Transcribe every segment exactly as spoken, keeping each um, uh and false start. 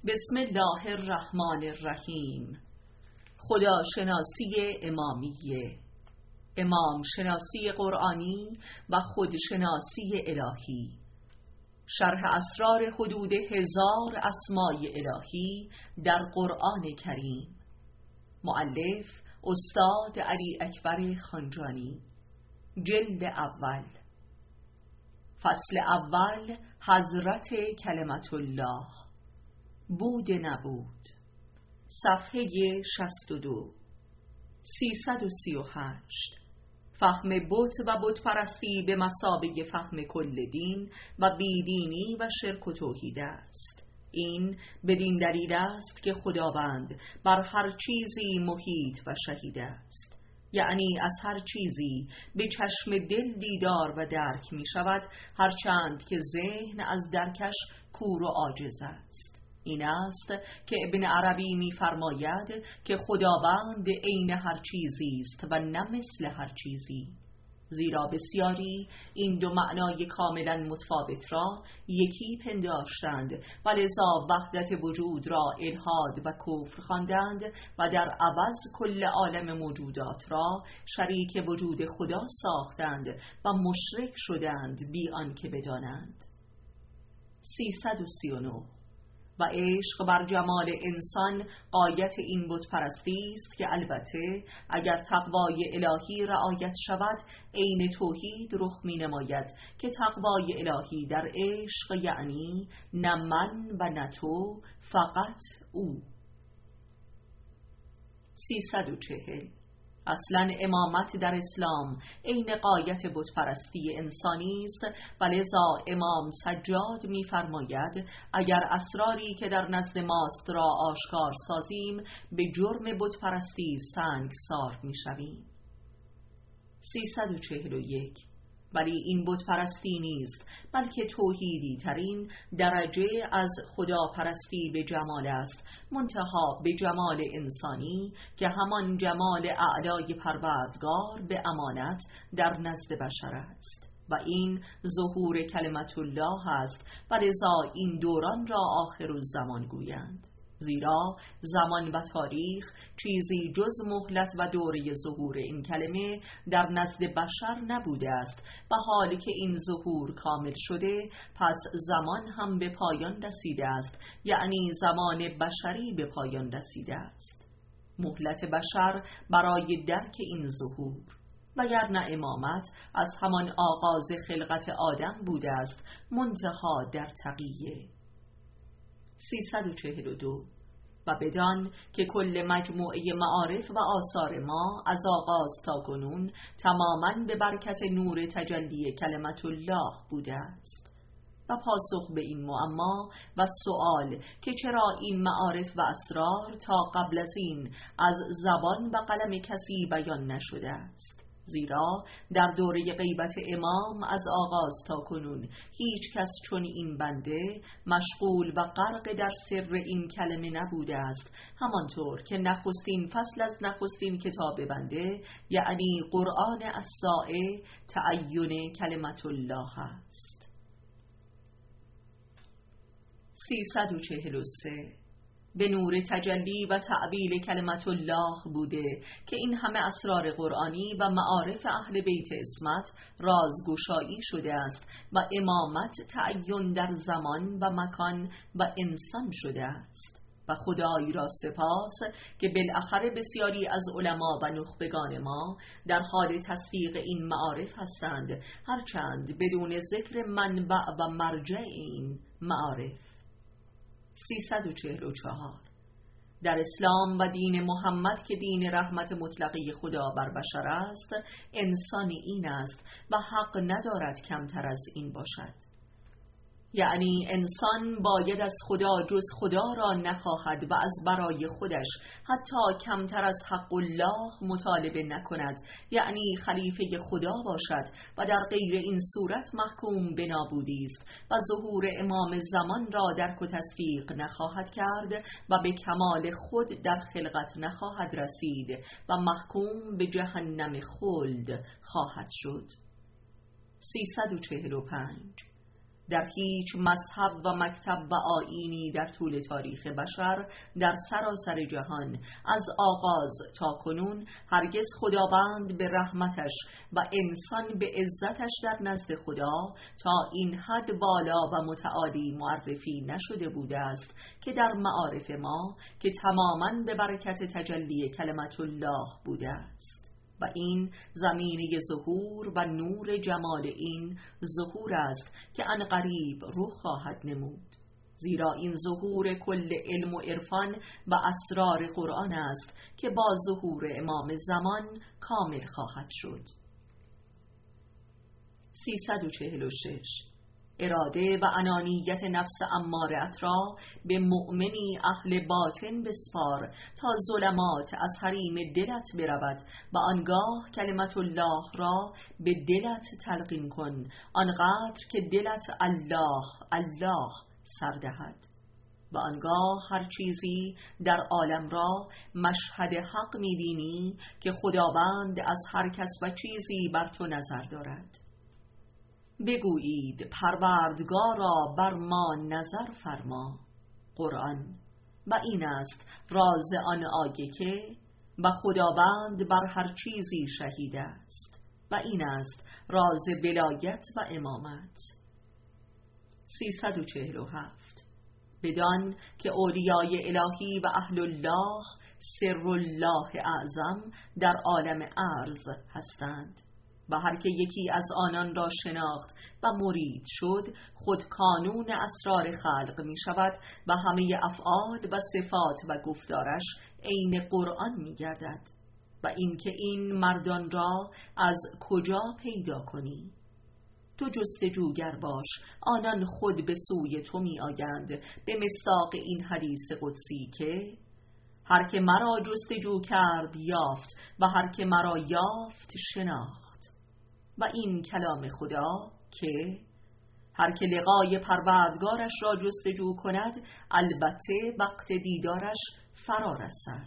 بسم الله الرحمن الرحیم. خداشناسی امامیه، امام شناسی قرآنی و خودشناسی الهی. شرح اسرار حدود هزار اسمای الهی در قرآن کریم. مؤلف استاد علی اکبر خانجانی. جلد اول. فصل اول. حضرت کلمت الله. بود نبود. صفحه شصت و دو. سیصد و سی و هشت. فهم بت و بت پرستی به مثابه فهم کل دین و بیدینی و شرک و توحید است. این بدین دلیل است که خداوند بر هر چیزی محیط و شهید است، یعنی از هر چیزی به چشم دل دیدار و درک می شود، هرچند که ذهن از درکش کور و عاجز است. این است که ابن عربی می فرماید که خداوند عین هر چیزی است و نه مثل هر چیزی، زیرا بسیاری این دو معنای کاملا متفاوت را یکی پنداشتند و لذا وحدت وجود را الحاد و کفر خواندند و در عوض کل عالم موجودات را شریک وجود خدا ساختند و مشرک شدند بی آنکه بدانند. سیصد و سی و نه. و عشق بر جمال انسان غایت این بت پرستی است که البته اگر تقوای الهی رعایت شود عین توحید رخ می نماید که تقوای الهی در عشق یعنی نه من و نه تو، فقط او. سیصد و چهل. اصلا امامت در اسلام عین غایت بت پرستی انسانی است و لذا امام سجاد می فرماید اگر اسراری که در نزد ماست را آشکار سازیم به جرم بت پرستی سنگسار می شویم. سیصد و چهل و یک. ولی این بت پرستی نیست بلکه توحیدی ترین درجه از خدا پرستی به جمال است، منتها به جمال انسانی که همان جمال اعلای پروردگار به امانت در نزد بشر است و این ظهور کلمت الله است و لذا این دوران را آخرالزمان گویند، زیرا زمان و تاریخ چیزی جز مهلت و دوره ظهور این کلمه در نزد بشر نبوده است و حالی که این ظهور کامل شده پس زمان هم به پایان رسیده است، یعنی زمان بشری به پایان رسیده است. مهلت بشر برای درک این ظهور وگرنه امامت از همان آغاز خلقت آدم بوده است، منتها در تقیه. سیصد و چهل و دو. و بدان که کل مجموعه معارف و آثار ما از آغاز تا کنون تماماً به برکت نور تجلی کلمت الله بوده است. و پاسخ به این معما و سؤال که چرا این معارف و اسرار تا قبل از این از زبان و قلم کسی بیان نشده است، زیرا در دوره غیبت امام از آغاز تا کنون هیچ کس چون این بنده مشغول و غرق در سر این کلمه نبوده است، همانطور که نخستین فصل از نخستین کتاب بنده یعنی قرآن الساعه تعین کلمت الله است. سیصد و چهل و سه. به نور تجلی و تعبیل کلمت الله بوده که این همه اسرار قرآنی و معارف اهل بیت عصمت رازگشایی شده است و امامت تعین در زمان و مکان و انسان شده است. و خدای را سپاس که بالاخره بسیاری از علما و نخبگان ما در حال تصدیق این معارف هستند، هرچند بدون ذکر منبع و مرجع این معارف. سیصد و چهل و چهار. در اسلام و دین محمد که دین رحمت مطلقی خدا بر بشر است، انسانی این است و حق ندارد کمتر از این باشد، یعنی انسان باید از خدا جز خدا را نخواهد و از برای خودش حتی کمتر از حق الله مطالبه نکند، یعنی خلیفه خدا باشد و در غیر این صورت محکوم به نابودی است و ظهور امام زمان را درک و تصدیق نخواهد کرد و به کمال خود در خلقت نخواهد رسید و محکوم به جهنم خلد خواهد شد. سیصد و چهل و پنج. در هیچ مذهب و مکتب و آیینی در طول تاریخ بشر در سراسر جهان از آغاز تا کنون هرگز خداوند به رحمتش و انسان به عزتش در نزد خدا تا این حد بالا و متعالی معرفی نشده بوده است که در معارف ما که تماماً به برکت تجلی کلمت الله بوده است. و این زمینه ظهور و نور جمال این ظهور است که عنقریب رخ خواهد نمود، زیرا این ظهور کل علم و عرفان و اسرار قرآن است که با ظهور امام زمان کامل خواهد شد. سیصد و چهل و شش اراده و انانیت نفس اماره‌ات را به مؤمنی اهل باطن بسپار تا ظلمات از حریم دلت برود و آنگاه کلمت الله را به دلت تلقین کن، آنقدر که دلت الله الله سر دهد و آنگاه هر چیزی در عالم را مشهد حق می‌بینی که خداوند از هر کس و چیزی بر تو نظر دارد. بگویید پروردگارا بر ما نظر فرما. قرآن. و این است راز آن آیه که و خداوند بر هر چیزی شهید است، و این است راز ولایت و امامت. سیصد و چهل و هفت بدان که اولیای الهی و اهل الله سر الله اعظم در عالم ارض هستند و هر که یکی از آنان را شناخت و مرید شد خود کانون اسرار خلق می شود و همه افعال و صفات و گفتارش عین قرآن می گردد. و اینکه این مردان را از کجا پیدا کنی؟ تو جستجوگر باش، آنان خود به سوی تو می آیند، به مصداق این حدیث قدسی که هر که مرا جستجو کرد یافت و هر که مرا یافت شناخت. و این کلام خدا که هر که لقای پروردگارش را جستجو کند البته وقت دیدارش فرا رسد.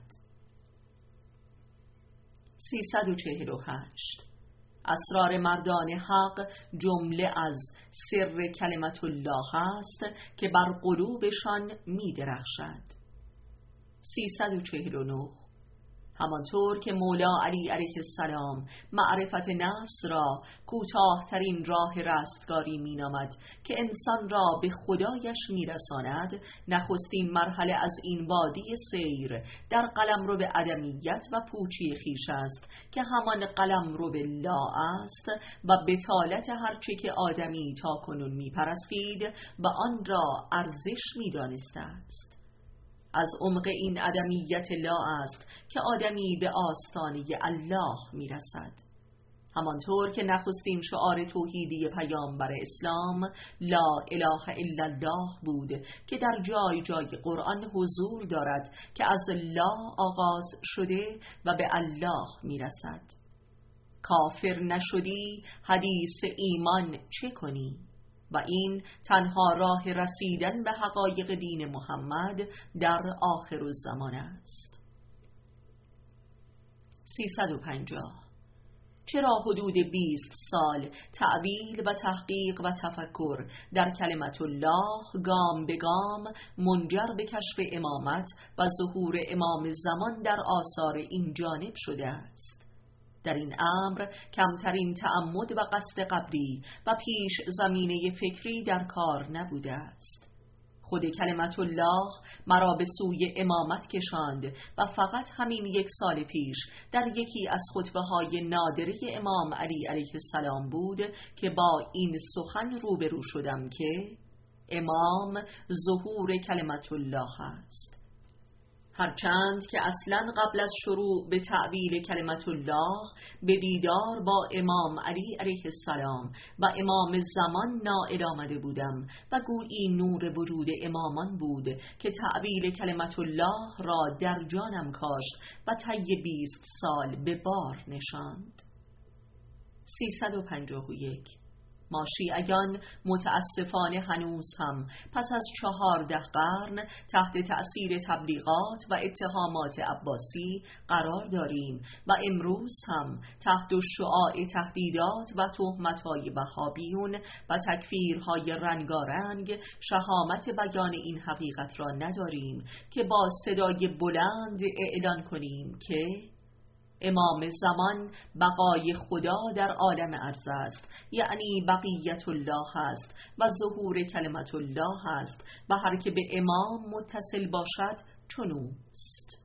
سیصد و چهل و هشت اسرار مردان حق جمله از سر کلمت الله است که بر قلوبشان می درخشد. سیصد و چهل و نه همانطور که مولا علی علیه السلام معرفت نفس را کوتاه‌ترین راه رستگاری مینامد که انسان را به خدایش میرساند، نخستین مرحله از این وادی سیر در قلمرو به عدمیت و پوچی خویش است که همان قلمرو به لا است و بطالت هرچه که آدمی تا کنون میپرستید و آن را ارزش میدانسته است. از عمق این عدمیت لا است که آدمی به آستانه الله میرسد. همانطور که نخستین شعار توحیدی پیامبر اسلام لا اله الا الله بود که در جای جای قرآن حضور دارد که از لا آغاز شده و به الله میرسد. کافر نشدی حدیث ایمان چه کنی؟ و این تنها راه رسیدن به حقایق دین محمد در آخر الزمان است. سیصد و پنجاه چرا حدود بیست سال تعویل و تحقیق و تفکر در کلمت الله گام به گام منجر به کشف امامت و ظهور امام زمان در آثار این جانب شده است؟ در این امر کمترین تعمد و قصد قبلی و پیش زمینه فکری در کار نبوده است. خود کلمت الله مرا به سوی امامت کشاند و فقط همین یک سال پیش در یکی از خطبه های نادره امام علی علیه السلام بود که با این سخن روبرو شدم که امام ظهور کلمت الله است. هرچند که اصلا قبل از شروع به تعویل کلمت الله به دیدار با امام علی علیه السلام و امام زمان نائل آمده بودم و گویی نور وجود امامان بود که تعویل کلمت الله را در جانم کاشت و طی بیست سال به بار نشاند. سیصد و پنجاه و یک ما شیعیان متاسفانه هنوز هم پس از چهارده قرن تحت تأثیر تبلیغات و اتهامات عباسی قرار داریم و امروز هم تحت شعاع تهدیدات و تهمت‌های وهابیون و تکفیرهای رنگارنگ شهامت بیان این حقیقت را نداریم که با صدای بلند اعلان کنیم که امام زمان بقای خدا در عالم ارض است، یعنی بقیت الله است و ظهور کلمت الله است و هر که به امام متصل باشد چنوست.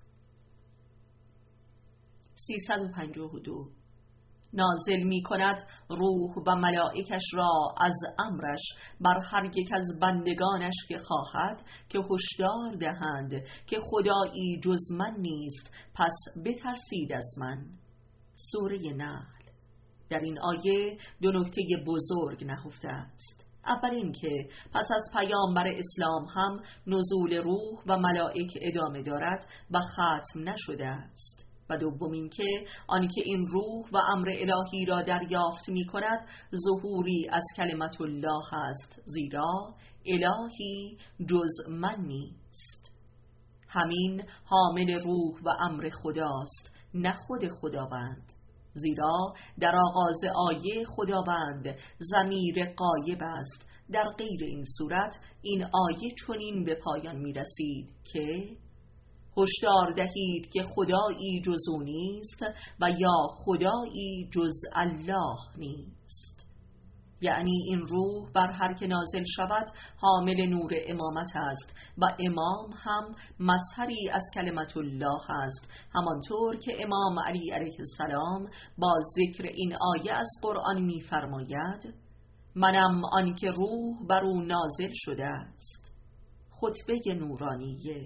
سیصد و پنجاه و دو نازل می کند روح و ملائکش را از امرش بر هر یک از بندگانش که خواهد که هشدار دهند که خدایی جز من نیست، پس بترسید از من. سوره نحل. در این آیه دو نکته بزرگ نهفته است. اول این که پس از پیامبر اسلام هم نزول روح و ملائک ادامه دارد و ختم نشده است، و دوم این که آنکه این روح و امر الهی را دریافت می کند ظهوری از کلمت الله است، زیرا الهی جز من نیست. همین حامل روح و امر خداست، نه خود خداوند، زیرا در آغاز آیه خداوند ضمیر غایب است. در غیر این صورت این آیه چنین به پایان می رسید که هشدار دهید که خدایی جز او نیست و یا خدایی جز الله نیست. یعنی این روح بر هر که نازل شود حامل نور امامت است و امام هم مظهری از کلمت الله است، همانطور که امام علی علیه السلام با ذکر این آیه از قرآن می فرماید منم آن که روح بر او نازل شده است. خطبه نورانیه.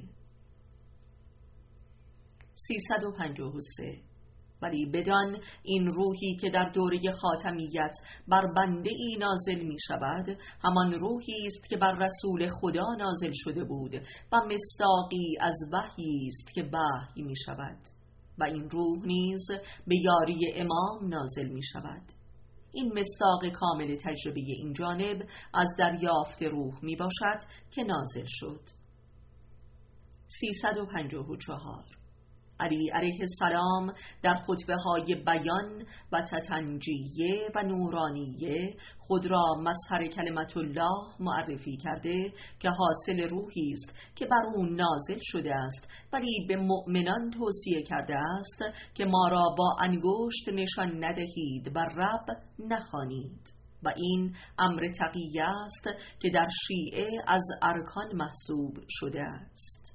سیصد و پنجاه و سه ولی بدان این روحی که در دوره خاتمیت بر بنده ای نازل می شود همان روحی است که بر رسول خدا نازل شده بود و مصداقی از وحی است که وحی می شود و این روح نیز به یاری امام نازل می شود. این مصداق کامل تجربه این جانب از دریافت روح می باشد که نازل شد. سیصد و پنجاه و چهار علی علیه السلام در خطبه های بیان و تتنجیه و نورانیه خود را مظهر کلمت الله معرفی کرده که حاصل روحی است که بر او نازل شده است، ولی به مؤمنان توصیه کرده است که ما را با انگشت نشان ندهید و رب نخوانید و این امر تقیه است که در شیعه از ارکان محسوب شده است.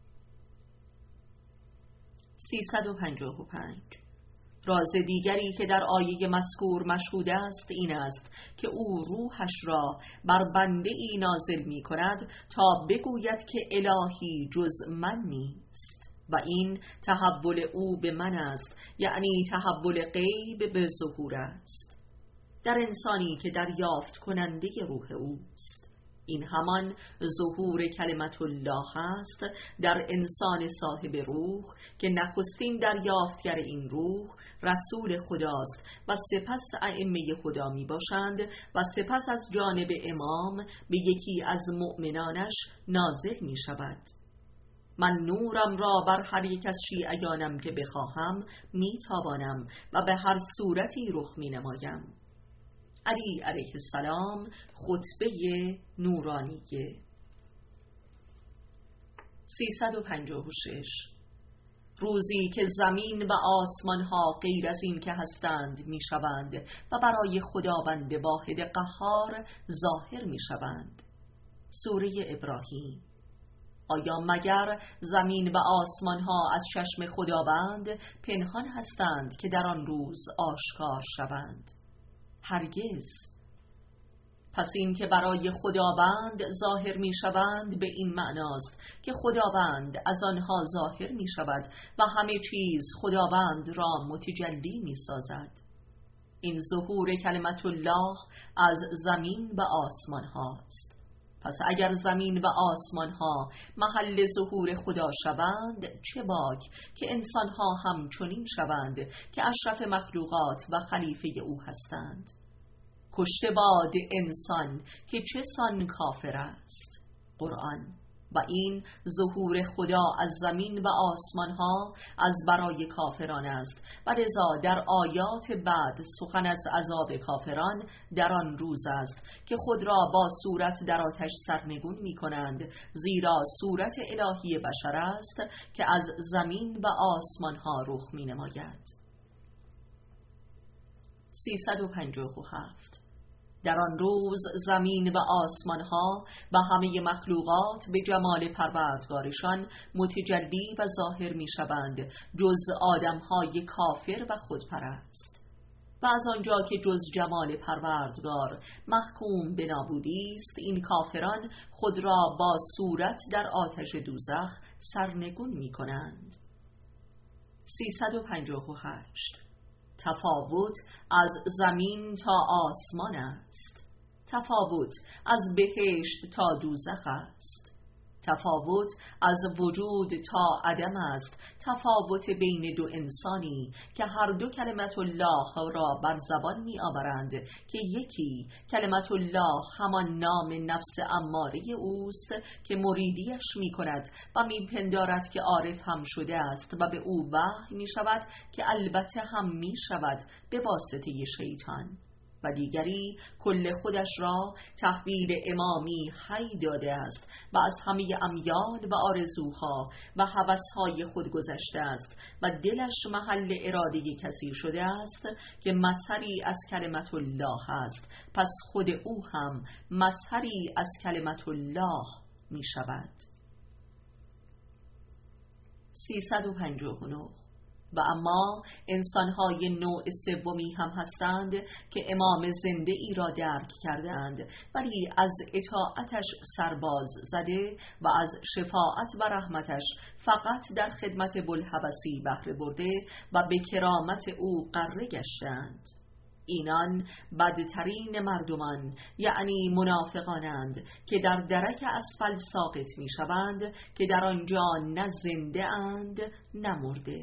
سیصد و پنجاه و پنج راز دیگری که در آیه مذکور مشهود است این است که او روحش را بر بنده ای نازل می کند تا بگوید که الهی جز من نیست و این تحول او به من است، یعنی تحول غیب به ظهور است در انسانی که دریافت کننده روح اوست. این همان ظهور کلمت الله است در انسان صاحب روح که نخستین دریافتگر این روح رسول خداست و سپس ائمه خدا می باشند و سپس از جانب امام به یکی از مؤمنانش نازل می شود. من نورم را بر هر یک از شیعیانم که بخواهم می تابانم و به هر صورتی رخ می نمایم. علی علیه السلام خطبه نورانیه. سیصد و پنجاه و شش روزی که زمین و آسمان ها غیر از این که هستند می شوند و برای خداوند واحد قهار ظاهر می شوند. سوره ابراهیم. آیا مگر زمین و آسمان ها از چشم خداوند پنهان هستند که در آن روز آشکار شوند؟ هرگز. پس این که برای خداوند ظاهر می شوند به این معناست که خداوند از آنها ظاهر می شود و همه چیز خداوند را متجلی می سازد. این ظهور کلمت الله از زمین و آسمان هاست. پس اگر زمین و آسمان ها محل ظهور خدا شوند چه باک که انسان ها هم چنین شوند که اشرف مخلوقات و خلیفه او هستند. کشته باد انسان که چه سان کافر است. قرآن. و این ظهور خدا از زمین و آسمان ها از برای کافران است و لذا در آیات بعد سخن از عذاب کافران در آن روز است که خود را با صورت در آتش سرنگون می کنند، زیرا صورت الهی بشر است که از زمین و آسمان ها رخ می نماید. سیصد و پنجاه و هفت. در آن روز زمین و آسمان ها و همه مخلوقات به جمال پروردگارشان متجلی و ظاهر می شوند، جز آدم های کافر و خودپرست. و از آنجا که جز جمال پروردگار محکوم به نابودی است، این کافران خود را با صورت در آتش دوزخ سرنگون می کنند. سیصد و پنجاه و هشت. تفاوت از زمین تا آسمان است. تفاوت از بهشت تا دوزخ است. تفاوت از وجود تا عدم است. تفاوت بین دو انسانی که هر دو کلمت الله را بر زبان می آورند که یکی کلمت الله همان نام نفس اماره اوست که مریدیش می کند و می پندارد که عارف هم شده است و به او وحی می شود که البته هم می شود به واسطه شیطان، و دیگری کل خودش را تحویل امامی حی داده است و از همه امیال و آرزوها و هوسهای خود گذشته است و دلش محل اراده کسی شده است که مظهری از کلمت الله است، پس خود او هم مظهری از کلمت الله می شود. سیصد و پنجاه و نه. و اما انسان‌های نوع سومی هم هستند که امام زنده ای را درک کردند ولی از اطاعتش سرباز زده و از شفاعت و رحمتش فقط در خدمت بوالهوسی بهره برده و به کرامت او غره گشتند. اینان بدترین مردمان، یعنی منافقانند که در درک اسفل ساقط می شوند که در آنجا نه زنده اند نه مرده.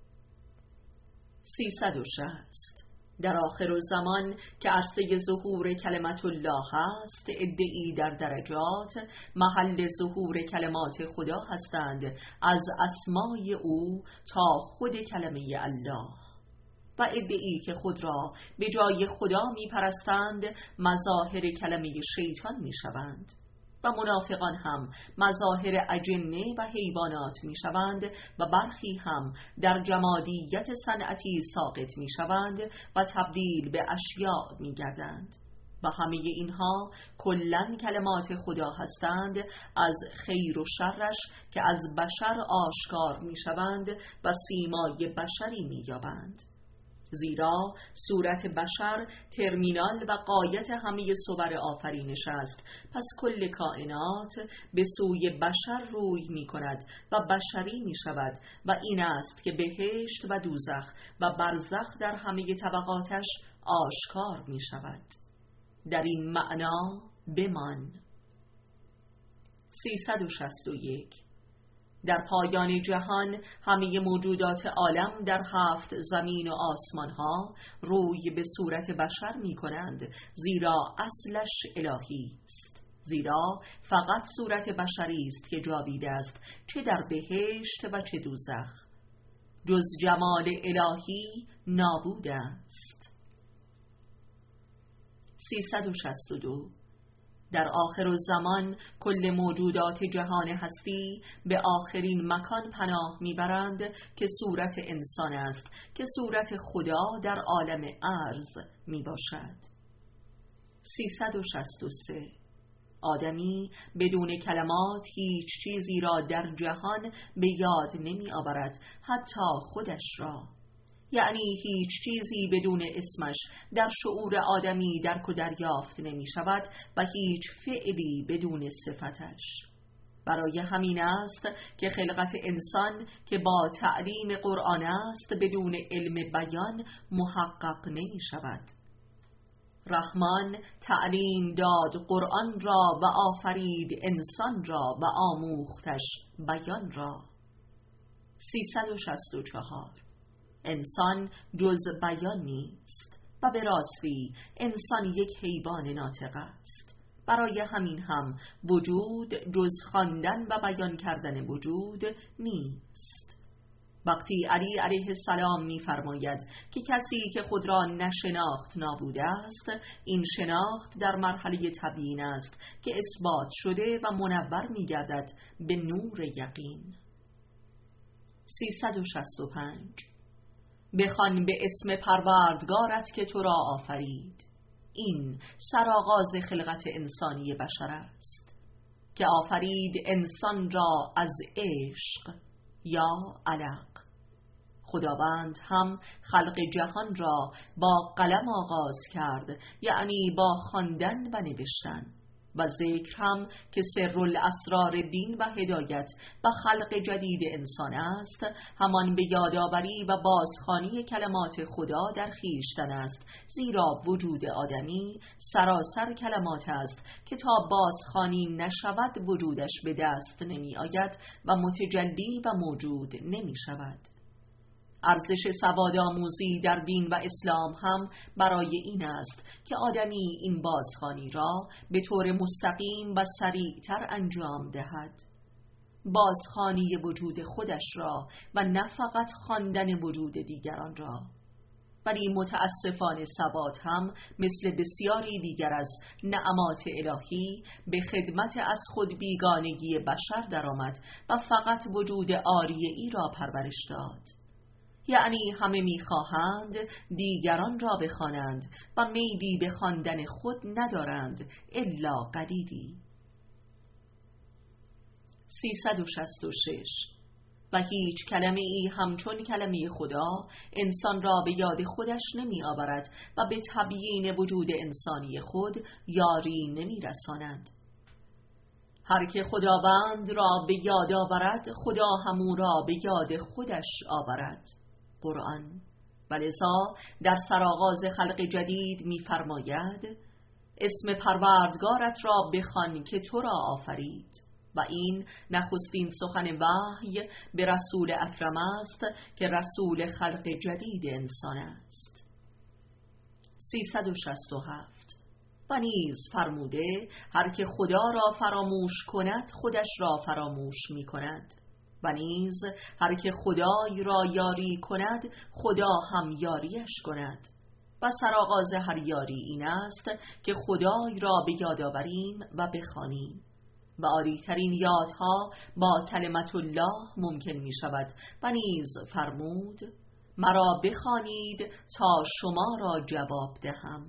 سیصد و شصت. در آخر زمان که عرصه ظهور کلمت الله است، عده‌ای در درجات محل ظهور کلمات خدا هستند، از اسمای او تا خود کلمه الله، و عده‌ای که خود را به جای خدا می پرستند مظاهر کلمه شیطان می شوند. و منافقان هم مظاهر اجنه و حیوانات می شوند و برخی هم در جمادیت صنعتی ساقط می شوند و تبدیل به اشیاء می گردند. و همه اینها کلن کلمات خدا هستند از خیر و شرش که از بشر آشکار می شوند و سیمای بشری می یابند. زیرا صورت بشر ترمینال و غایت همه صور آفرینش است، پس کل کائنات به سوی بشر روی می کند و بشری می شود و این است که بهشت و دوزخ و برزخ در همه طبقاتش آشکار می شود. در این معنا بمان. سیصد و شصت و یک. در پایان جهان همه موجودات عالم در هفت زمین و آسمان ها روی به صورت بشر می کنند، زیرا اصلش الهی است. زیرا فقط صورت بشری است که جاویده است، چه در بهشت و چه دوزخ. جز جمال الهی نابود است. سیصد و شصت و دو. در آخر زمان کل موجودات جهان هستی به آخرین مکان پناه میبرند که صورت انسان است که صورت خدا در عالم ارض می باشد. سیصد و شصت و سه. آدمی بدون کلمات هیچ چیزی را در جهان به یاد نمی آورد، حتی خودش را. یعنی هیچ چیزی بدون اسمش در شعور آدمی درک و دریافت نمی شود و هیچ فعلی بدون صفتش. برای همین است که خلقت انسان که با تعلیم قرآن است بدون علم بیان محقق نمی شود. رحمان تعلیم داد قرآن را و آفرید انسان را و آموختش بیان را. سیصد و شصت و چهار. انسان جز بیان نیست. و به راستی انسان یک حیوان ناطق است. برای همین هم وجود جز خواندن و بیان کردن وجود نیست. وقتی علی علیه السلام می‌فرماید که کسی که خود را نشناخت نابوده است، این شناخت در مرحله تبیین است که اثبات شده و منور می‌گردد به نور یقین. سیصد و شصت و پنج. بخوان به اسم پروردگارت که تو را آفرید. این سرآغاز خلقت انسانی بشر است که آفرید انسان را از عشق یا علق. خداوند هم خلق جهان را با قلم آغاز کرد، یعنی با خواندن و نوشتن، و ذکر هم که سر الاسرار دین و هدایت و خلق جدید انسان است، همان به یادآوری و بازخوانی کلمات خدا در خویشتن است، زیرا وجود آدمی سراسر کلمات است که تا بازخوانی نشود وجودش به دست نمی آید و متجلی و موجود نمی شود. ارزش سوادآموزی در دین و اسلام هم برای این است که آدمی این بازخوانی را به طور مستقیم و سریعتر انجام دهد. بازخوانی وجود خودش را و نه فقط خواندن وجود دیگران را. ولی متاسفانه سواد هم مثل بسیاری دیگر از نعمات الهی به خدمت از خود بیگانگی بشر درآمد و فقط وجود عاریه‌ای را پرورش داد. یعنی همه می‌خواهند دیگران را بخوانند و میلی به خواندن خود ندارند الا قلیلی. سیصد و شصت و شش. و هیچ کلمه ای همچون کلمه خدا انسان را به یاد خودش نمی آورد و به تبیین وجود انسانی خود یاری نمی رساند. هر که خداوند را به یاد آورد، خدا همو را به یاد خودش آورد. قرآن. ولذا در سرآغاز خلق جدید می فرماید اسم پروردگارت را بخوان که تو را آفرید، و این نخستین سخن وحی به رسول اکرم است که رسول خلق جدید انسان است. سیصد و شصت و هفت. و نیز فرموده هر که خدا را فراموش کند خودش را فراموش می کند، و نیز هر که خدای را یاری کند خدا هم یاریش کند. و سرآغاز هر یاری این است که خدای را به یاد آوریم و بخوانیم، و عالی‌ترین یادها با کلمت الله ممکن می شود. و نیز فرمود مرا بخوانید تا شما را جواب دهم.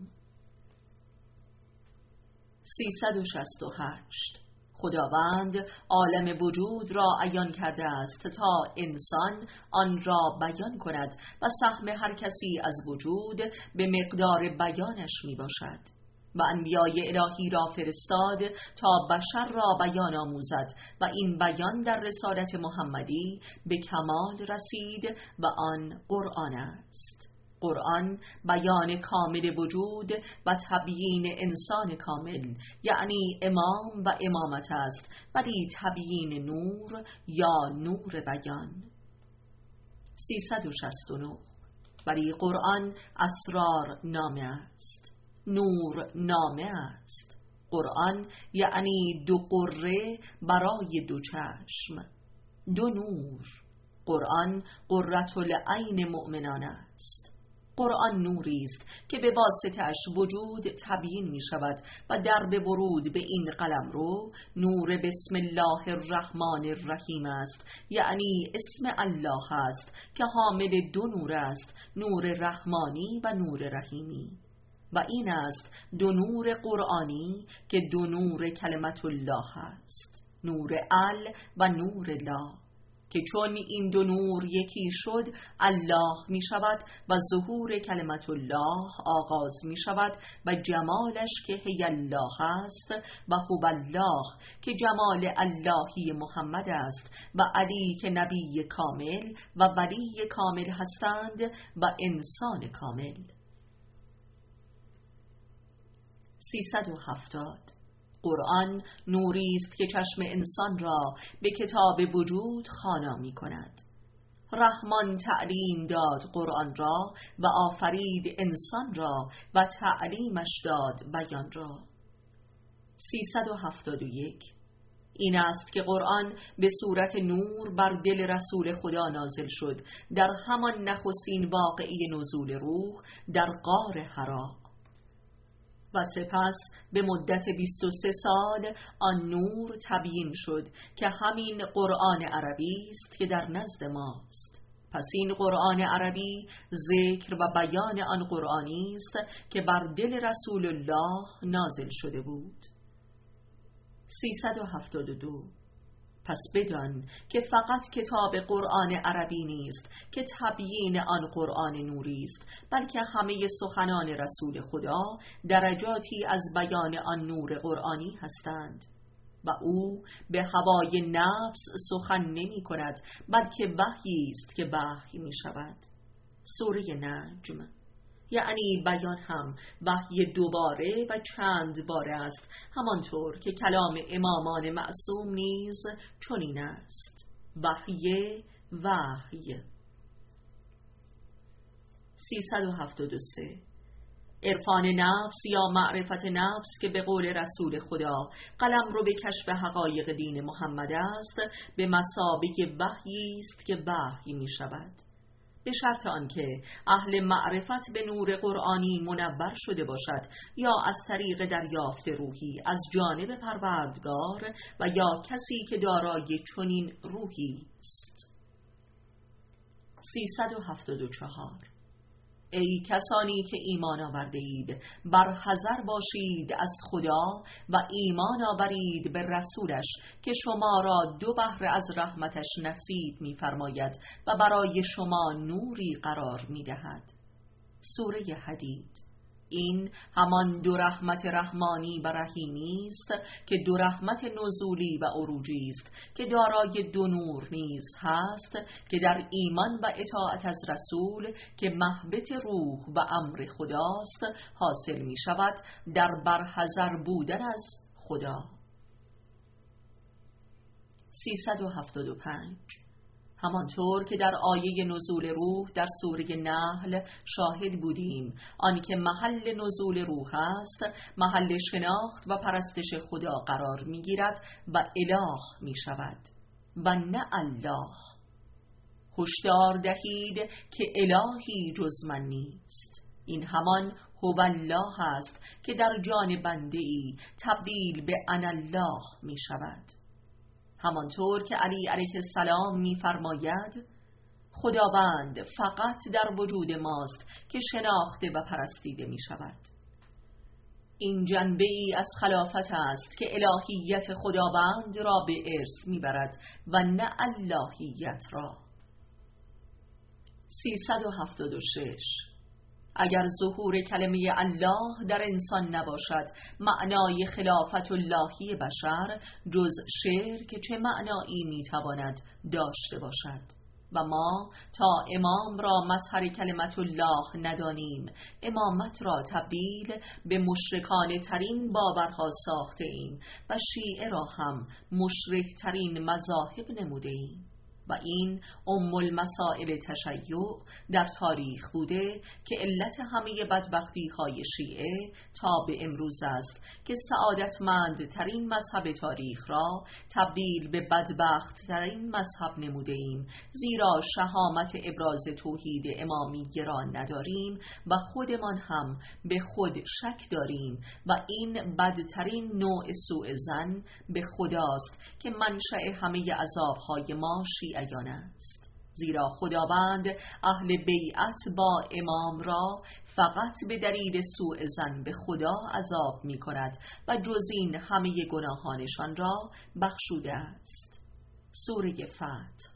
سیصد و شصت و هشت. خداوند عالم وجود را عیان کرده است تا انسان آن را بیان کند و سهم هر کسی از وجود به مقدار بیانش می باشد، و انبیای الهی را فرستاد تا بشر را بیان آموزد، و این بیان در رسالت محمدی به کمال رسید و آن قرآن است. قرآن بیان کامل وجود و تبیین انسان کامل، یعنی امام و امامت است، ولی تبیین نور یا نور بیان. سیصد و شصت و نه. ولی قرآن اسرار نامه است، نور نامه است. قرآن یعنی دو قره برای دو چشم، دو نور. قرآن قرة العین مؤمنان است. قرآن نوری است که به واسطه‌اش وجود تبیین می شود و در به ورود به این قلمرو نور بسم الله الرحمن الرحیم است، یعنی اسم الله است که حامل دو نور است، نور رحمانی و نور رحیمی. و این است دو نور قرآنی که دو نور کلمت الله است، نور ال و نور لا، که چون این دو نور یکی شد الله می شود و ظهور کلمت الله آغاز می شود و جمالش که هی الله است و هو الله که جمال اللهی محمد است و علی که نبی کامل و ولی کامل هستند و انسان کامل. سیصد و هفتاد. قرآن نوری است که چشم انسان را به کتاب وجود خوانا می کند. رحمان تعلیم داد قرآن را و آفرید انسان را و تعلیمش داد بیان را. سیصد و هفتاد و یک. این است که قرآن به صورت نور بر دل رسول خدا نازل شد در همان نخستین واقعه نزول روح در غار حرا، و سپس به مدت بیست و سه سال آن نور تبیین شد که همین قرآن عربی است که در نزد ماست. پس این قرآن عربی ذکر و بیان آن قرآنی است که بر دل رسول الله نازل شده بود. سیصد و هفتاد و دو. پس بدان که فقط کتاب قرآن عربی نیست که تبیین آن قرآن نوری است، بلکه همه سخنان رسول خدا درجاتی از بیان آن نور قرآنی هستند و او به هوای نفس سخن نمی کند، بلکه وحی است که وحی می شود. سوره نجم. یعنی بیان هم وحی دوباره و چند باره است، همانطور که کلام امامان معصوم نیز چنین است. وحی وحی. سیصد و هفتاد و سه. عرفان نفس یا معرفت نفس که به قول رسول خدا قلم رو به کشف حقایق دین محمد است، به مثابه وحی است که وحی می شود، به شرط آنکه اهل معرفت به نور قرآنی منور شده باشد یا از طریق دریافت روحی از جانب پروردگار و یا کسی که دارای چنین روحی است. سیصد و هفتاد و چهار. ای کسانی که ایمان آورده اید، بر حذر باشید از خدا و ایمان آورید به رسولش که شما را دو بحر از رحمتش نصیب می‌فرماید و برای شما نوری قرار می‌دهد. سوره حدید. این همان دو رحمت رحمانی و رحیمی است که دو رحمت نزولی و عروجی است که دارای دو نور نیز هست که در ایمان و اطاعت از رسول که محبت روح و امر خداست حاصل می شود در برحذر بودن از خدا. سیصد و هفتاد و پنج. همانطور که در آیه نزول روح در سوره نحل شاهد بودیم، آنکه محل نزول روح است محل شناخت و پرستش خدا قرار می‌گیرد و اله می‌شود و نه الله. هشدار دهید که الهی جز من نیست. این همان هو الله است که در جان بنده ای تبدیل به انا الله می‌شود. همانطور که علی علیه السلام می‌فرماید خداوند فقط در وجود ماست که شناخته و پرستیده می‌شود. این جنبه ای از خلافت است که الهیت خداوند را به ارث می‌برد و نه اللهیت را. سیصد و هفتاد و شش. اگر ظهور کلمه الله در انسان نباشد، معنای خلافت اللهی بشر جز شرک چه معنایی میتواند داشته باشد؟ و ما تا امام را مظهر کلمت الله ندانیم، امامت را تبدیل به مشرکانه ترین باورها ساخته ایم و شیعه را هم مشرک ترین مذاهب نموده ایم. و این ام المسائل تشیع در تاریخ بوده که علت همه بدبختی های شیعه تا به امروز است که سعادتمند ترین مذهب تاریخ را تبدیل به بدبخت ترین مذهب نموده ایم، زیرا شهامت ابراز توحید امامی را نداریم و خودمان هم به خود شک داریم و این بدترین نوع سوء ظن به خداست که منشأ همه عذابهای ما شیعه است. زیرا خداوند اهل بیعت با امام را فقط به دلیل سوء ظن به خدا عذاب می کند و جز این همه گناهانشان را بخشوده است. سوره فتح.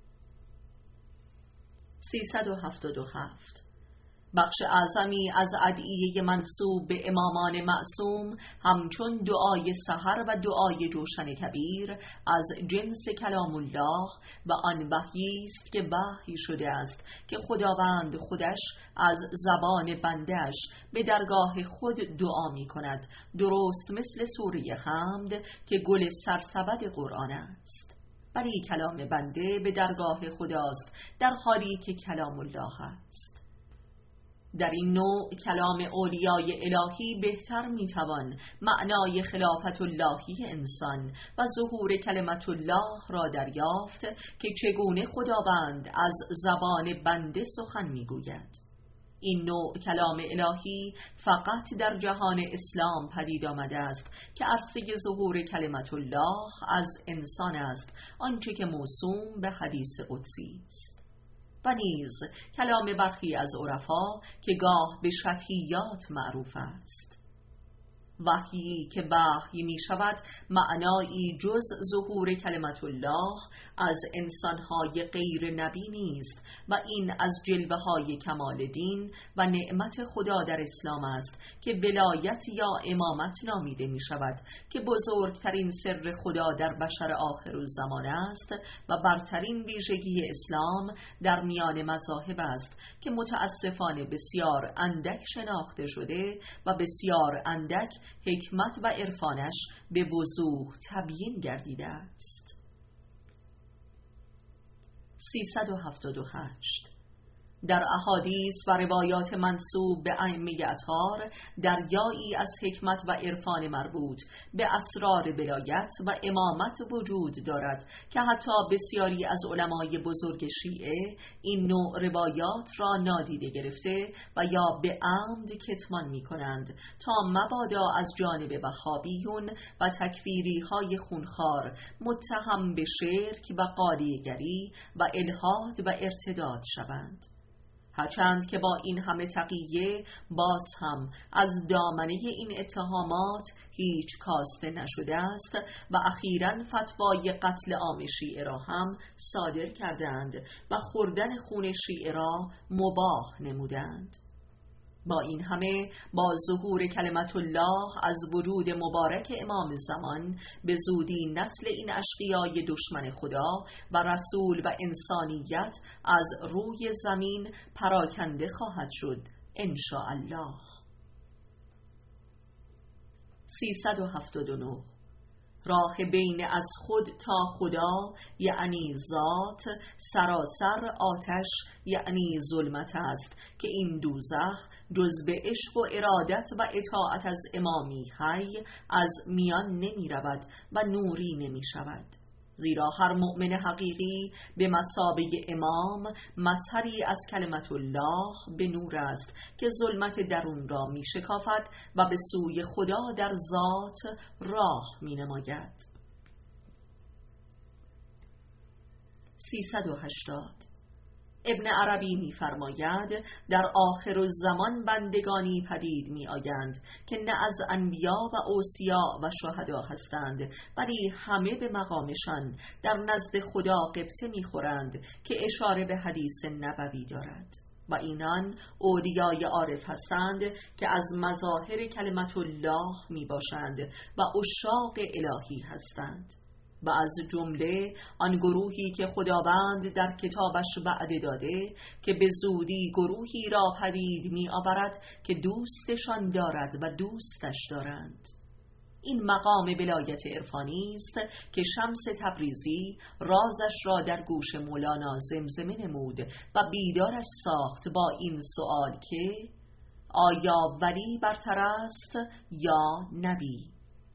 سیصد و هفتاد و هفت. بخش اعظمی از ادعیه منسوب به امامان معصوم همچون دعای سحر و دعای جوشن کبیر از جنس کلام الله و آن وحی است که وحی شده است که خداوند خودش از زبان بندش به درگاه خود دعا می کند، درست مثل سوره حمد که گل سرسبد قرآن است. ولی کلام بنده به درگاه خداست در حالی که کلام الله است. در این نوع کلام اولیای الهی بهتر میتوان معنای خلافت اللهی انسان و ظهور کلمت الله را دریافت که چگونه خداوند از زبان بنده سخن میگوید. این نوع کلام الهی فقط در جهان اسلام پدید آمده است که عرصه ظهور کلمت الله از انسان است، آنچه که موسوم به حدیث قدسی است. و نیز کلام برخی از عرفا که گاه به شطحیات معروف است. وحیی که وحی می شود معنایی جز ظهور کلمت الله از انسانهای غیر نبی نیست و این از جلوه های کمال دین و نعمت خدا در اسلام است که ولایت یا امامت نامیده می شود که بزرگترین سر خدا در بشر آخرالزمان است و برترین ویژگی اسلام در میان مذاهب است که متاسفانه بسیار اندک شناخته شده و بسیار اندک حکمت و عرفانش به وضوح تبیین گردیده است. سیصد و هفتاد و هشت. در احادیث و روایات منسوب به ائمه اطهار دریایی از حکمت و عرفان مربوط به اسرار ولایت و امامت وجود دارد که حتی بسیاری از علمای بزرگ شیعه این نوع روایات را نادیده گرفته و یا به عمد کتمان می کنند تا مبادا از جانب وهابیون و تکفیری های خونخوار متهم به شرک و قالیگری و الحاد و ارتداد شوند. هرچند که با این همه تقیه باز هم از دامنه این اتهامات هیچ کاسته نشده است و اخیراً فتوای قتل عام شیعه را هم صادر کردند و خوردن خون شیعه را مباح نمودند. با این همه با ظهور کلمت الله از وجود مبارک امام زمان به زودی نسل این اشقیای دشمن خدا و رسول و انسانیت از روی زمین پراکنده خواهد شد ان شاء الله. سیصد و هفتاد و نه. راه بین از خود تا خدا یعنی ذات سراسر آتش یعنی ظلمت است که این دوزخ جز به عشق و ارادت و اطاعت از امامی حی از میان نمی رود و نوری نمی شود، زیرا هر مؤمن حقیقی به مثابه امام مظهری از کلمت الله به نور است که ظلمت درون را می شکافد و به سوی خدا در ذات راه می نماید. سیصد و هشتاد. ابن عربی می فرماید در آخر الزمان بندگانی پدید می آیند که نه از انبیا و اوصیا و شهدا هستند ولی همه به مقامشان در نزد خدا غبطه می خورند که اشاره به حدیث نبوی دارد و اینان اولیای عارف هستند که از مظاهر کلمت الله می باشند و عشاق الهی هستند و از جمله آن گروهی که خداوند در کتابش وعده داده که به زودی گروهی را پدید می آورد که دوستشان دارد و دوستش دارند. این مقام ولایت عرفانی است که شمس تبریزی رازش را در گوش مولانا زمزمه نمود و بیدارش ساخت با این سؤال که آیا ولی برتر است یا نبی؟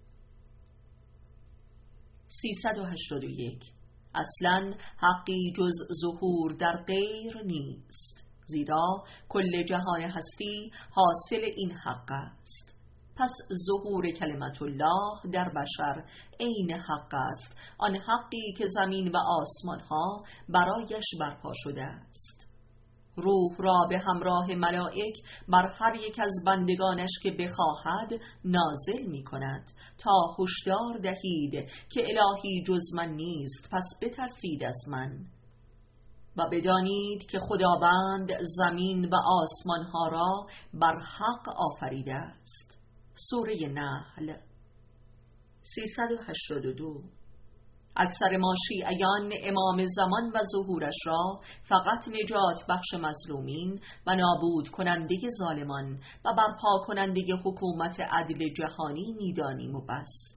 سیصد و هشتاد و یک. اصلاً حقی جز ظهور در غیر نیست، زیرا کل جهان هستی حاصل این حق است. پس ظهور کلمت الله در بشر عین حق است، آن حقی که زمین و آسمان ها برایش برپا شده است. روح را به همراه ملائک بر هر یک از بندگانش که بخواهد نازل می کند تا هشدار دهید که الهی جز من نیست، پس بترسید از من و بدانید که خداوند زمین و آسمان ها را بر حق آفریده است. سوره نحل. سیصد و هشتاد و دو. اکثر ما شیعیان امام زمان و ظهورش را فقط نجات بخش مظلومین و نابود کننده ظالمان و برپا کننده حکومت عدل جهانی می‌دانیم و بس،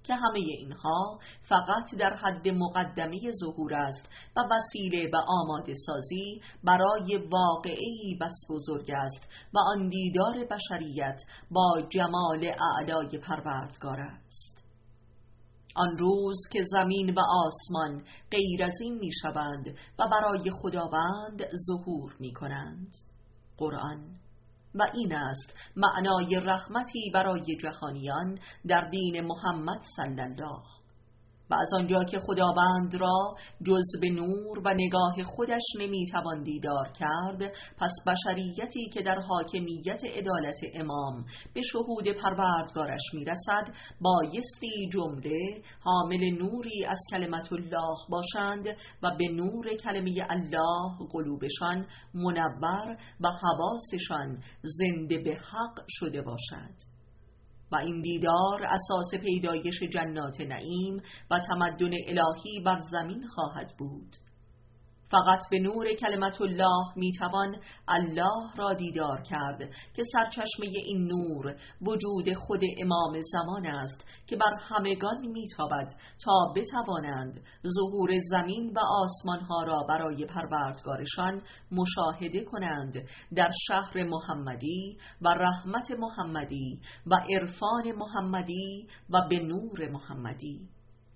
که همه اینها فقط در حد مقدمه ظهور است و وسیله و آماده سازی برای واقعه‌ای بس بزرگ است و آن دیدار بشریت با جمال اعلای پروردگار است. آن روز که زمین و آسمان غیر از این می شوند و برای خداوند ظهور می کنند. قرآن. و این است معنای رحمتی برای جهانیان در دین محمد صلی الله. و از آنجا که خداوند را جز به نور و نگاه خودش نمیتوان دیدار کرد، پس بشریتی که در حاکمیت عدالت امام به شهود پروردگارش میرسد بایستی جمله حامل نوری از کلمت الله باشند و به نور کلمه الله قلوبشان منور و حواسشان زنده به حق شده باشد. و این دیدار اساس پیدایش جنات نعیم و تمدن الهی بر زمین خواهد بود. فقط به نور کلمت الله میتوان الله را دیدار کرد که سرچشمه این نور وجود خود امام زمان است که بر همگان میتابد تا بتوانند ظهور زمین و آسمانها را برای پروردگارشان مشاهده کنند در شهر محمدی و رحمت محمدی و عرفان محمدی و به نور محمدی.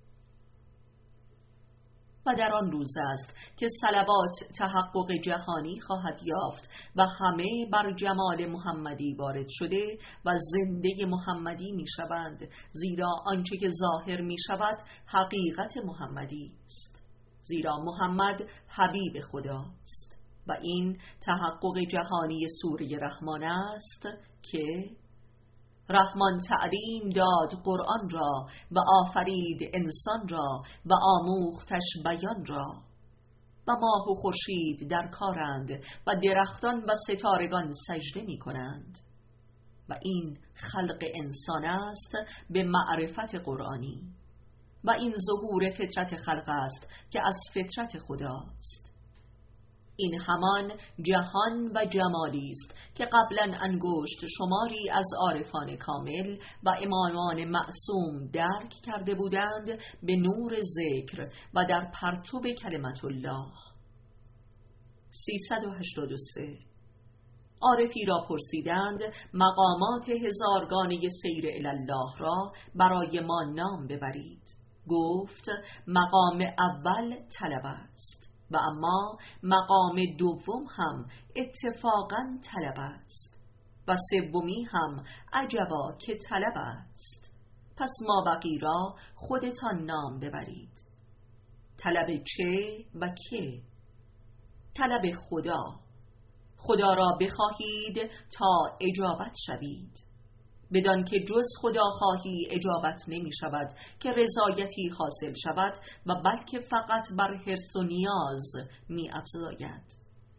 و در آن روز است که صلوات تحقق جهانی خواهد یافت و همه بر جمال محمدی وارد شده و زنده محمدی می شوند، زیرا آنچه که ظاهر می شود حقیقت محمدی است، زیرا محمد حبیب خداست. و این تحقق جهانی سوره رحمان است که رحمان تعلیم داد قرآن را و آفرید انسان را و آموختش بیان را. و ماه و خورشید در کارند و درختان و ستارگان سجده می کنند. و این خلق انسان است به معرفت قرآنی. و این ظهور فطرت خلق است که از فطرت خداست. این همان جهان و جمالی است که قبلا انگشت شماری از عارفان کامل و امامان معصوم درک کرده بودند به نور ذکر و در پرتو کلمت الله. سیصد و هشتاد و سه. عارفی را پرسیدند مقامات هزارگانه سیر الله را برای ما نام ببرید. گفت مقام اول طلب است و اما مقام دوم هم اتفاقاً طلب است و سومی هم عجبا که طلب است. پس ما بقی را خودتان نام ببرید. طلب چه و که؟ طلب خدا. خدا را بخواهید تا اجابت شوید، بدان که جز خدا خواهی اجابت نمی شود که رضایتی حاصل شود و بلکه فقط بر حرص و نیاز می افزاید.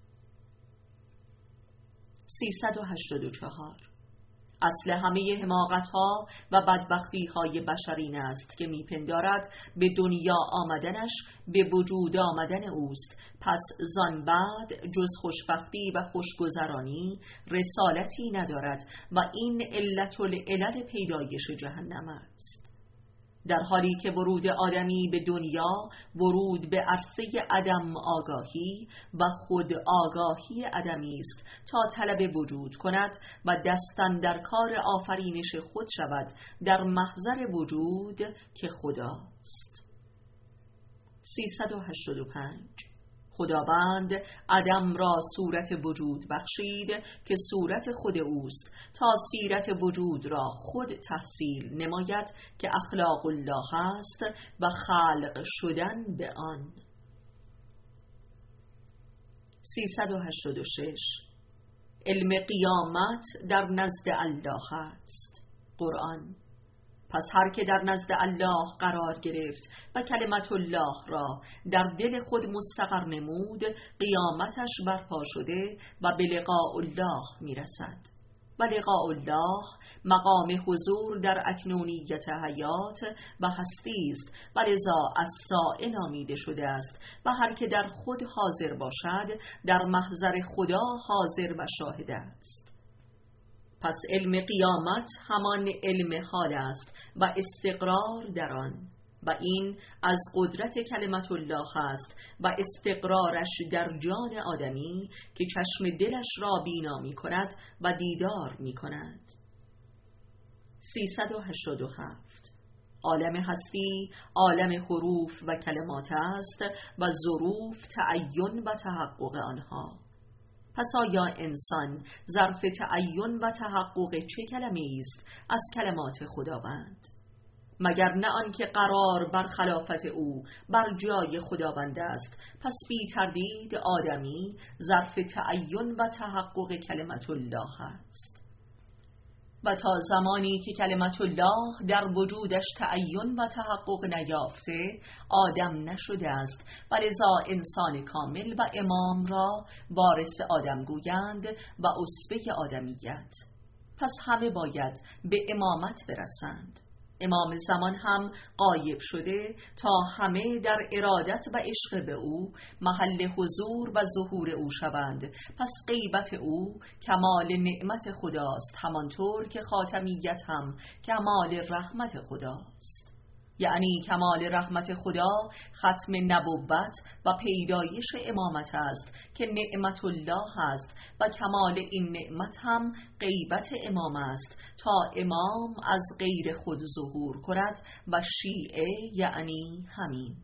سیصد و هشتاد و چهار. اصل همه حماقت‌ها و بدبختی‌های بشرین است که می‌پندارد به دنیا آمدنش به وجود آمدن اوست، پس زان بعد جز خوشبختی و خوشگذرانی رسالتی ندارد و این علت العلل پیدایش جهنم است. در حالی که ورود آدمی به دنیا ورود به عرصه عدم آگاهی و خود آگاهی عدمی است تا طلب وجود کند و دستن در کار آفرینش خود شود در محضر وجود که خداست. سیصد و هشتاد و پنج. خداوند عدم را صورت وجود بخشید که صورت خود اوست تا سیرت وجود را خود تحصیل نماید که اخلاق الله است و خلق شدن به آن. سیصد و هشتاد و شش. علم قیامت در نزد الله است. قرآن. پس هر که در نزد الله قرار گرفت و کلمت الله را در دل خود مستقر نمود، قیامتش برپا شده و به لقاء الله میرسد. و لقاء الله مقام حضور در اکنونیت حیات و هستی است و لذا الساعی نامیده شده است و هر که در خود حاضر باشد در محضر خدا حاضر و شاهد است. پس علم قیامت همان علم حال است و استقرار در آن، و این از قدرت کلمت الله است و استقرارش در جان آدمی که چشم دلش را بینا می کند و دیدار می کند. سیصد و هشتاد و هفت. عالم هستی عالم حروف و کلمات است و ظروف تعین و تحقق آنها. پس آیا انسان ظرف تعین و تحقق چه کلمه است از کلمات خداوند؟ مگر نه آن که قرار بر خلافت او بر جای خداوند است؟ پس بی تردید آدمی ظرف تعین و تحقق کلمت الله است. و تا زمانی که کلمت الله در وجودش تعین و تحقق نیافته آدم نشده است، و لذا انسان کامل و امام را وارث آدم گویند و اسوه آدمیت. پس همه باید به امامت برسند. امام زمان هم غایب شده تا همه در ارادت و عشق به او محل حضور و ظهور او شوند. پس غیبت او کمال نعمت خداست، همانطور که خاتمیت هم کمال رحمت خداست. یعنی کمال رحمت خدا ختم نبوت و پیدایش امامت است که نعمت الله است، و کمال این نعمت هم غیبت امام است تا امام از غیر خود ظهور کند و شیعه یعنی همین.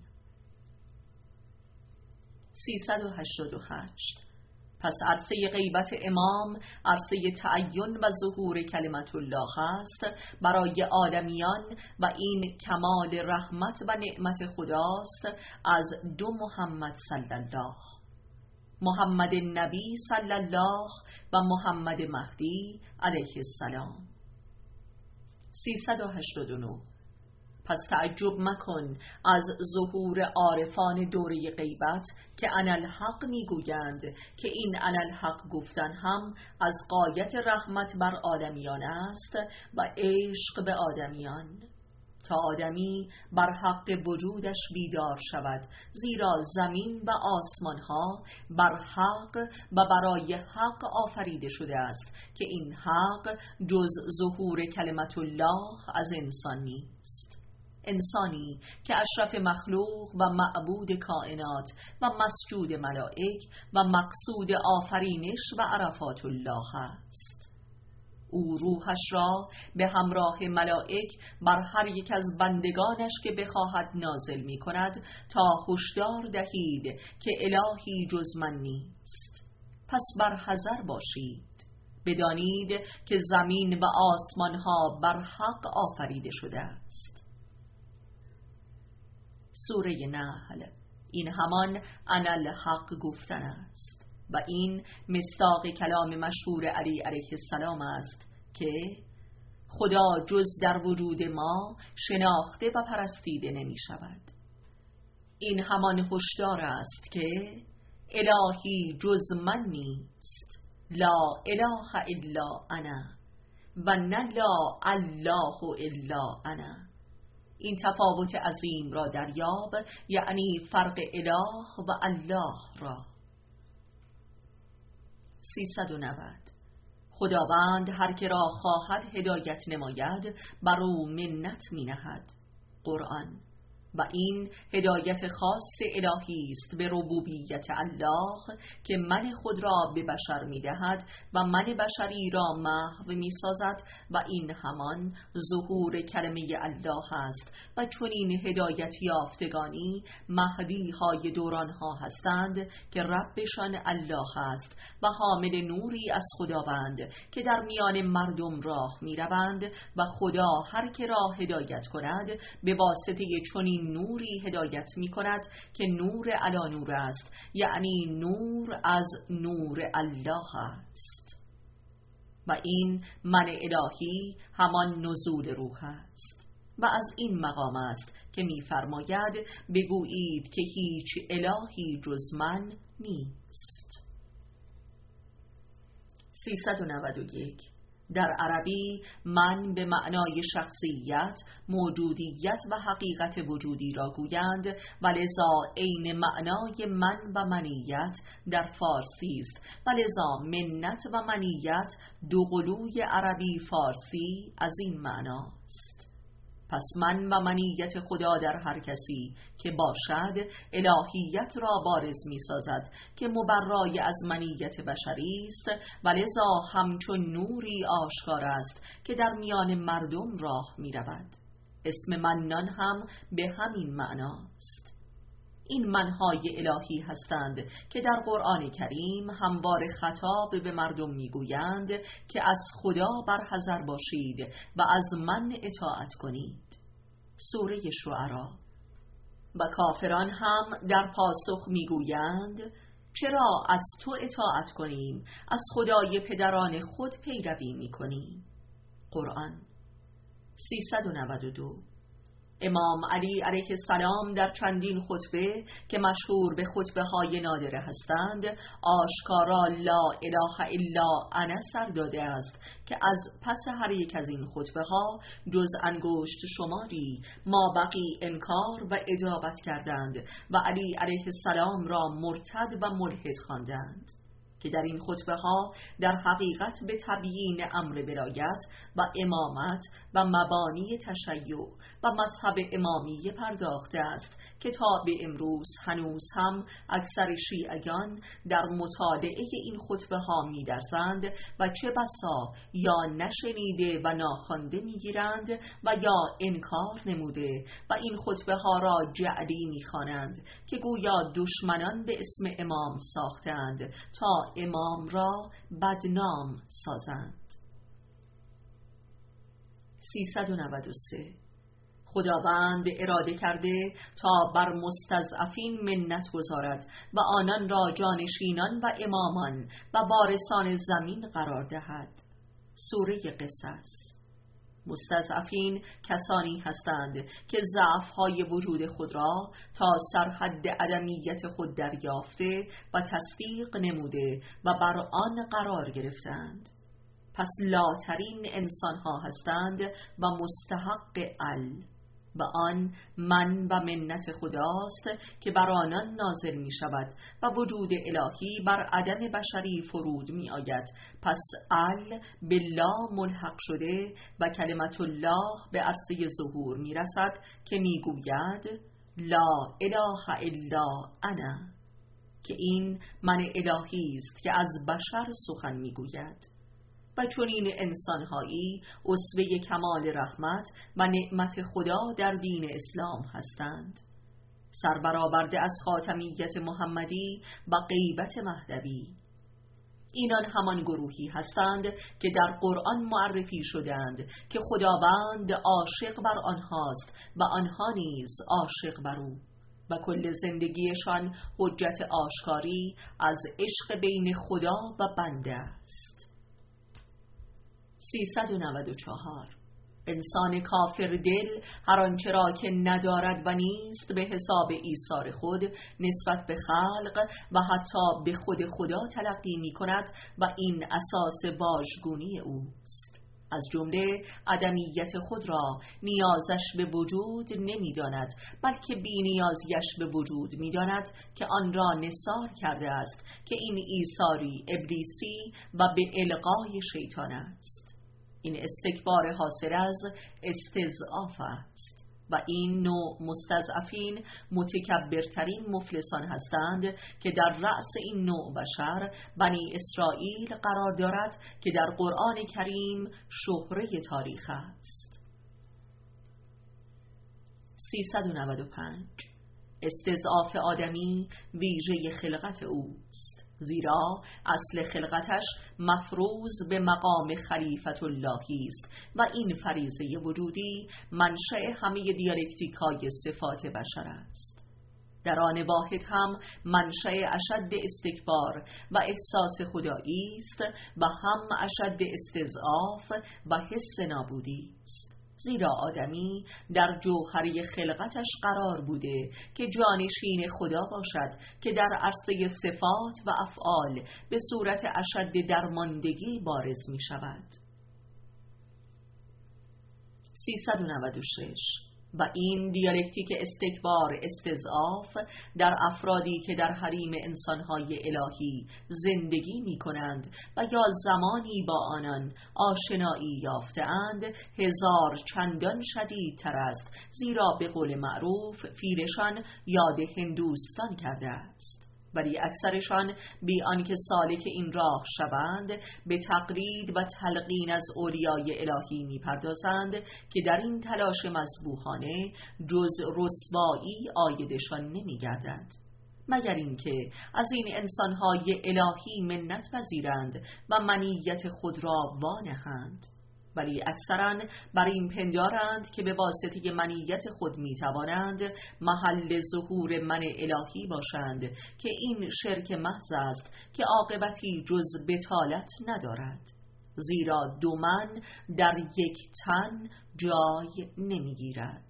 سیصد و هشتاد و هشت. پس عرصه غیبت امام عرصه تعین و ظهور کلمت الله است برای عالمیان، و این کمال رحمت و نعمت خداست از دو محمد صلی الله، محمد نبی صلی الله و محمد مهدی علیه السلام. سیصد و هشتاد و نه. پس تعجب مکن از ظهور عارفان دوره غیبت که انالحق میگویند که این انالحق گفتن هم از غایت رحمت بر عالمیان است و عشق به آدمیان، تا آدمی بر حق وجودش بیدار شود، زیرا زمین و آسمان ها بر حق و برای حق آفریده شده است که این حق جز ظهور کلمت الله از انسان نیست. انسانی که اشرف مخلوق و معبود کائنات و مسجود ملائک و مقصود آفرینش و عرفات الله است. او روحش را به همراه ملائک بر هر یک از بندگانش که بخواهد نازل می کند تا هشدار دهید که الهی جز من نیست. پس بر حذر باشید، بدانید که زمین و آسمان ها بر حق آفریده شده است. سوره نحل. این همان انالحق گفتن است و این مصداق کلام مشهور علی علیه السلام است که خدا جز در وجود ما شناخته و پرستیده نمی شود. این همان هشدار است که الهی جز من نیست، لا اله الا انا و نه لا الله الا انا. این تفاوت عظیم را دریاب، یعنی فرق اله و الله را. سیصد و نود. خداوند هر که را خواهد هدایت نماید بر او منت می نهد. قرآن. و این هدایت خاص الهی است به ربوبیت الله که من خود را به بشر می دهد و من بشری را محو می سازد، و این همان ظهور کلمه الله است. و چون این هدایت یافتگانی مهدی های دوران ها هستند که ربشان الله است و حامل نوری از خداوند که در میان مردم راه می روند، و خدا هر که را هدایت کند به واسطه چنین نوری هدایت می کند که نور علی نور است، یعنی نور از نور الله است. و این من الهی همان نزول روح است. و از این مقام است که می فرماید بگویید که هیچ الهی جز من نیست. سیصد و نود و یک. در عربی من به معنای شخصیت، موجودیت و حقیقت وجودی را گویند و لذا عین معنای من و منیت در فارسی است و لذا منت و منیت دو قلوی عربی فارسی از این معناست. پس من و منیت خدا در هر کسی که باشد الهیت را بارز می سازد که مبرای از منیت بشری است و لذا همچون نوری آشکار است که در میان مردم راه می رود. اسم منان هم به همین معناست. این منهای الهی هستند که در قرآن کریم همواره خطاب به مردم میگویند که از خدا برحذر باشید و از من اطاعت کنید. سوره شعرا. و کافران هم در پاسخ میگویند چرا از تو اطاعت کنیم، از خدای پدران خود پیروی میکنیم. قرآن. سیصد و نود و دو. امام علی علیه السلام در چندین خطبه که مشهور به خطبه های نادره هستند آشکارا لا اله الا انا سر داده است که از پس هر یک از این خطبه ها جز انگشت شماری ما بقی انکار و اجابت کردند و علی علیه السلام را مرتد و ملحد خواندند، که در این خطبه ها در حقیقت به تبیین امر ولایت و امامت و مبانی تشیع و مذهب امامیه پرداخته است که تا به امروز هنوز هم اکثر شیعیان در مطالعه این خطبه ها می درزند و چه بسا یا نشنیده و ناخوانده می گیرند و یا انکار نموده و این خطبه ها را جعلی می خوانند که گویا دشمنان به اسم امام ساختند تا امام را بدنام سازند. سیصد و نود و سه. خداوند اراده کرده تا بر مستضعفین منت گذارد و آنان را جانشینان و امامان و وارثان زمین قرار دهد. سوره قصص. مستضعفین کسانی هستند که ضعف‌های وجود خود را تا سرحد عدمیت خود دریافته و تصدیق نموده و بر آن قرار گرفتند. پس لاترین انسان‌ها هستند و مستحق ال و آن من و منت خداست که بر آنان نازل می شود و وجود الهی بر عدم بشری فرود می آید. پس ال بالله ملحق شده و کلمت الله به عرصه ظهور می رسد که می گوید لا اله الا انا، که این من الهی است که از بشر سخن می گوید. و چنین انسانهایی اسوه کمال رحمت و نعمت خدا در دین اسلام هستند، سربرآورده از خاتمیت محمدی و غیبت مهدوی. اینان همان گروهی هستند که در قرآن معرفی شدند که خداوند عاشق بر آنهاست و آنها نیز عاشق بر او و کل زندگیشان حجت آشکاری از عشق بین خدا و بنده است. سیصد و نود و چهار. انسان کافر دل هر آنچه را که ندارد و نیست به حساب ایثار خود نسبت به خلق و حتی به خود خدا تلقی می کند و این اساس واژگونی اوست. از جمله عدمیت خود را نیازش به وجود نمی داند، بلکه بی نیازیش به وجود می داند که آن را نثار کرده است که این ایثاری ابلیسی و به القای شیطان است. این استکبار حاصل از استضعاف است و این نوع مستضعفین متکبرترین مفلسان هستند که در رأس این نوع بشر بنی اسرائیل قرار دارد که در قرآن کریم شهره تاریخ است. سیصد و نود و پنج. استضعاف آدمی ویژه خلقت اوست، زیرا اصل خلقتش مفروض به مقام خلیفت اللهی است و این فریضه وجودی منشأ همه دیالکتیکای صفات بشر است. در آن واحد هم منشأ اشد استکبار و احساس خدایی است و هم اشد استضعاف و حس نابودی است، زیرا آدمی در جوهری خلقتش قرار بوده که جانشین خدا باشد که در عرصه صفات و افعال به صورت اشد درماندگی بارز می شود. سیصد و نود و شش و این دیالکتیک استکبار استضعاف در افرادی که در حریم انسانهای الهی زندگی می کنند و یا زمانی با آنان آشنایی یافته‌اند هزار چندان شدیدتر است، زیرا به قول معروف پیرشان یاد هندوستان کرده است. ولی اکثرشان بی آنکه سالک این راه شوند به تقلید و تلقین از اولیای الهی میپردازند که در این تلاش مذبوحانه جز رسوایی عایدشان نمیگردد، مگر اینکه از این انسانهای الهی منت پذیرند و منیت خود را وانهند. ولی اکثرا بر این پندارند که به واسطه منیت خود می توانند محل ظهور من الهی باشند که این شرک محض است که عاقبتی جز بطالت ندارد، زیرا دو من در یک تن جای نمی گیرد.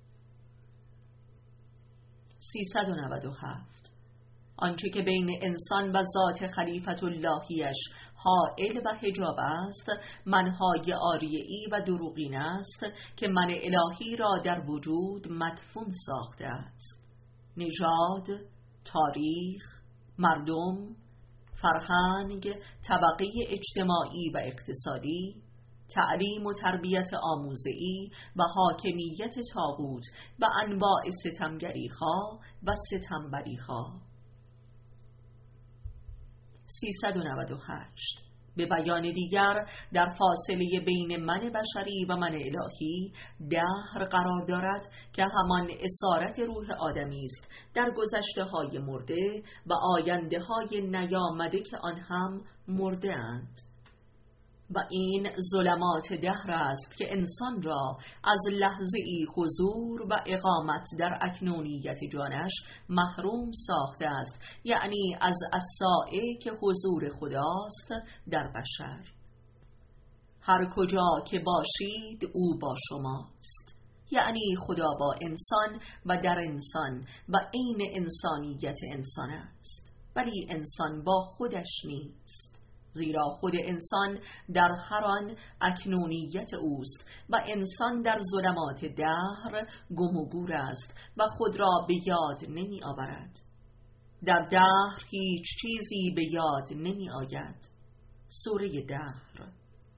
سیصد و نود و هفت آنچه که بین انسان و ذات خلیفت اللهیش حائل و حجاب است منهای عاریه‌ای و دروغین است که من الهی را در وجود مدفون ساخته است. نژاد، تاریخ، مردم، فرهنگ، طبقه اجتماعی و اقتصادی، تعلیم و تربیت آموزه‌ای و حاکمیت طاغوت و انواع ستمگری‌ها و ستمبری‌ها. سیصد و نود و هشت به بیان دیگر در فاصله بین من بشری و من الهی دهر قرار دارد که همان اسارت روح آدمی است در گذشته های مرده و آینده های نیامده که آن هم مرده اند. و این ظلمات دهر است که انسان را از لحظه ای حضور و اقامت در اکنونیت جانش محروم ساخته است، یعنی از الساعه که حضور خداست در بشر. هر کجا که باشید او با شماست، یعنی خدا با انسان و در انسان و عین انسانیت انسان است، ولی انسان با خودش نیست، زیرا خود انسان در هر آن اکنونیت اوست و انسان در ظلمات دهر گم و گور است و خود را به یاد نمی آورد. در دهر هیچ چیزی به یاد نمی آید. سوره دهر.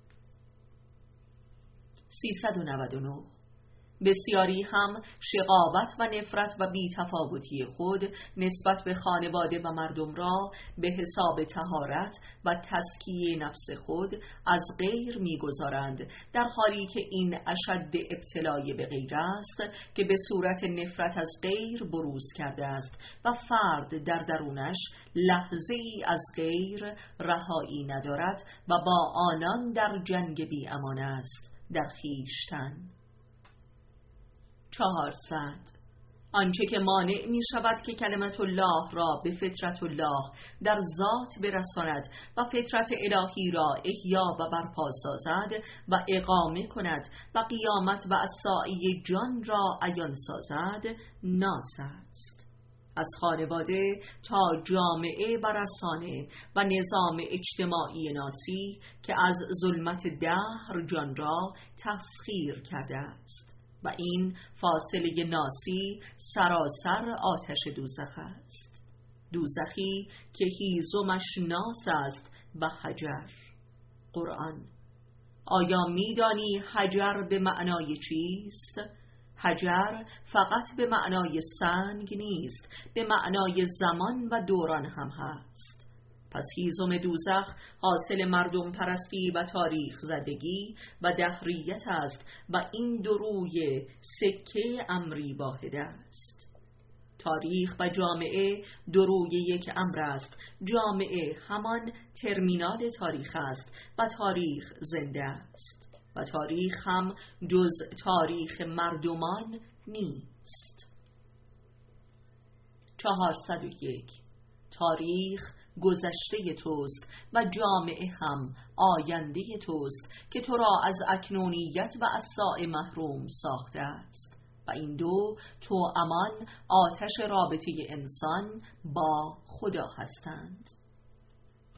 سیصد و نود و نه بسیاری هم شقاوت و نفرت و بی‌تفاوتی خود نسبت به خانواده و مردم را به حساب طهارت و تزکیه نفس خود از غیر می‌گذارند، در حالی که این اشد ابتلای به غیر است که به صورت نفرت از غیر بروز کرده است و فرد در درونش لحظه ای از غیر رهایی ندارد و با آنان در جنگ بی امان است در خویشتن. چهارصد آنچه که مانع می شود که کلمت الله را به فطرت الله در ذات برساند و فطرت الهی را احیا و برپا سازد و اقامه کند و قیامت و الساعه جان را عیان سازد ناس است. از خانواده تا جامعه و رسانه و نظام اجتماعی ناسی که از ظلمت دهر جان را تسخیر کرده است و این فاصله ناسی سراسر آتش دوزخ است، دوزخی که هیزمش ناس است و حجر. قرآن: آیا می‌دانی حجر به معنای چیست؟ حجر فقط به معنای سنگ نیست، به معنای زمان و دوران هم هست. پس هیزم دوزخ حاصل مردم پرستی و تاریخ زدگی و دهریت است و این دو روی سکه امری واحد است. تاریخ و جامعه دو روی یک امر است. جامعه همان ترمینال تاریخ است و تاریخ زنده است و تاریخ هم جز تاریخ مردمان نیست. چهارصد و یک تاریخ گذشته توست و جامعه هم آینده توست که تو را از اکنونیت و الساعه محروم ساخته است و این دو تو امان آتش رابطه انسان با خدا هستند.